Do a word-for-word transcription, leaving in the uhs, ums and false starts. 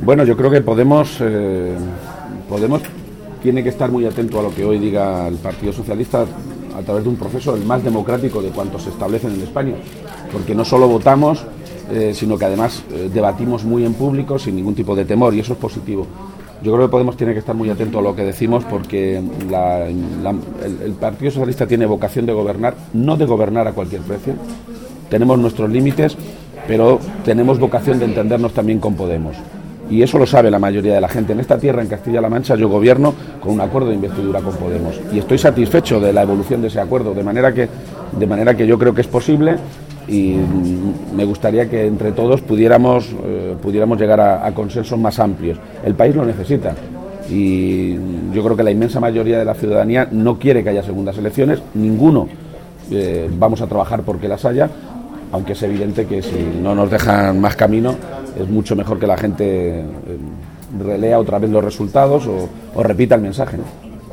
Bueno, yo creo que Podemos, eh, Podemos tiene que estar muy atento a lo que hoy diga el Partido Socialista a través de un proceso el más democrático de cuantos se establecen en España, porque no solo votamos, eh, sino que además eh, debatimos muy en público sin ningún tipo de temor, y eso es positivo. Yo creo que Podemos tiene que estar muy atento a lo que decimos, porque la, la, el, el Partido Socialista tiene vocación de gobernar, no de gobernar a cualquier precio. Tenemos nuestros límites, pero tenemos vocación de entendernos también con Podemos. Y eso lo sabe la mayoría de la gente. En esta tierra, en Castilla-La Mancha, yo gobierno con un acuerdo de investidura con Podemos. Y estoy satisfecho de la evolución de ese acuerdo, de manera que, de manera que yo creo que es posible, y me gustaría que entre todos pudiéramos, eh, pudiéramos llegar a, a consensos más amplios. El país lo necesita. Y yo creo que la inmensa mayoría de la ciudadanía no quiere que haya segundas elecciones. Ninguno eh, vamos a trabajar porque las haya, aunque es evidente que si no nos dejan más camino, es mucho mejor que la gente relea otra vez los resultados o, o repita el mensaje, ¿no?